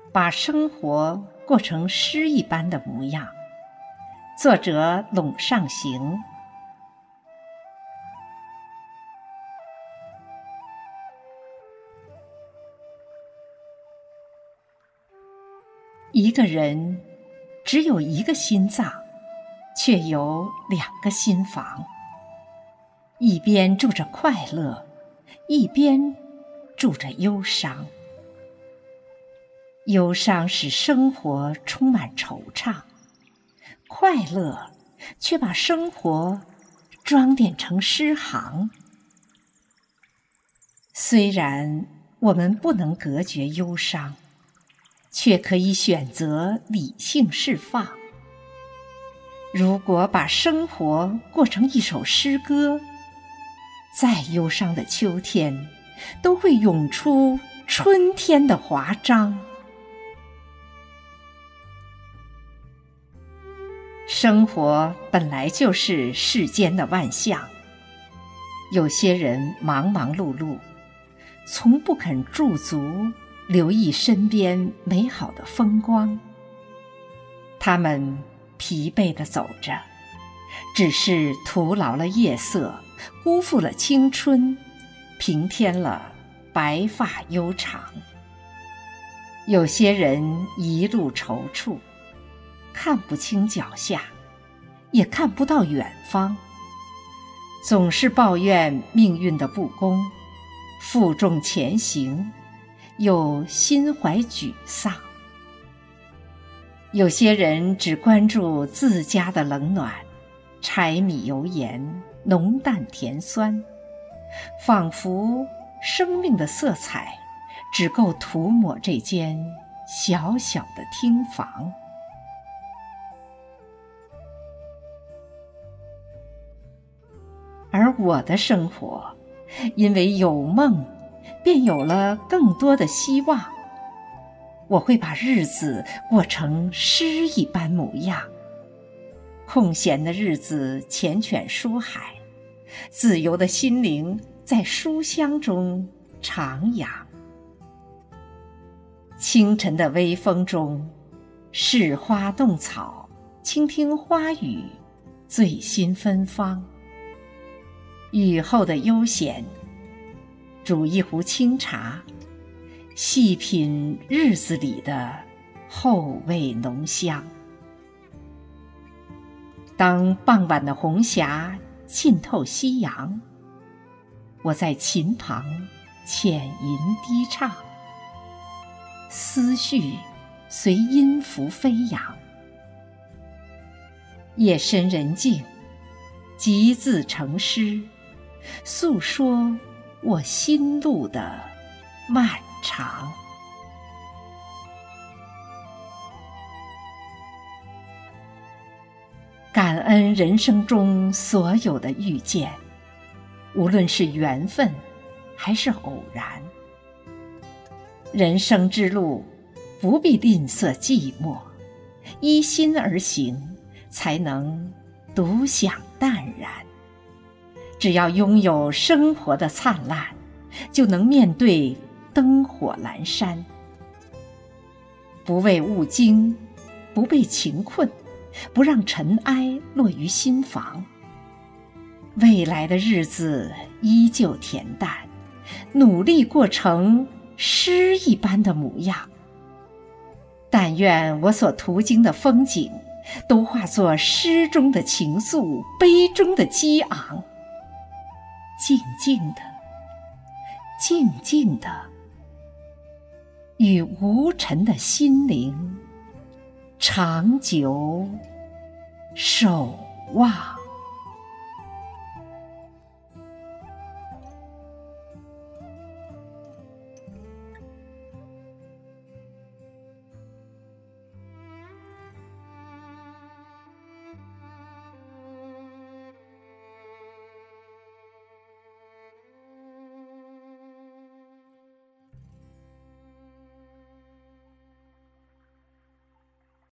把生活过成诗一般的模样。作者陇上行。一个人只有一个心脏，却有两个心房，一边住着快乐，一边住着忧伤。忧伤使生活充满惆怅，快乐却把生活装点成诗行。虽然我们不能隔绝忧伤，却可以选择理性释放。如果把生活过成一首诗歌，再忧伤的秋天都会涌出春天的华章。生活本来就是世间的万象，有些人忙忙碌碌，从不肯驻足留意身边美好的风光。他们疲惫地走着，只是徒劳了夜色，辜负了青春，平添了白发悠长。有些人一路踌躇，看不清脚下，也看不到远方，总是抱怨命运的不公，负重前行，又心怀沮丧。有些人只关注自家的冷暖，柴米油盐，浓淡甜酸，仿佛生命的色彩只够涂抹这间小小的厅房。而我的生活，因为有梦，便有了更多的希望。我会把日子过成诗一般模样，空闲的日子缱绻书海，自由的心灵在书香中徜徉。清晨的微风中，视花动草，倾听花语，醉心芬芳。雨后的悠闲，煮一壶清茶，细品日子里的后味浓香。当傍晚的红霞浸透夕阳，我在琴旁浅吟低唱，思绪随音符飞扬。夜深人静，集字成诗，诉说我心路的漫长。感恩人生中所有的遇见，无论是缘分还是偶然。人生之路不必吝啬寂寞，依心而行，才能独享淡然。只要拥有生活的灿烂，就能面对灯火阑珊。不为物惊，不被情困，不让尘埃落于心房。未来的日子依旧恬淡，努力过成诗一般的模样。但愿我所途经的风景，都化作诗中的情愫，杯中的激昂。静静的，静静的，与无尘的心灵长久守望。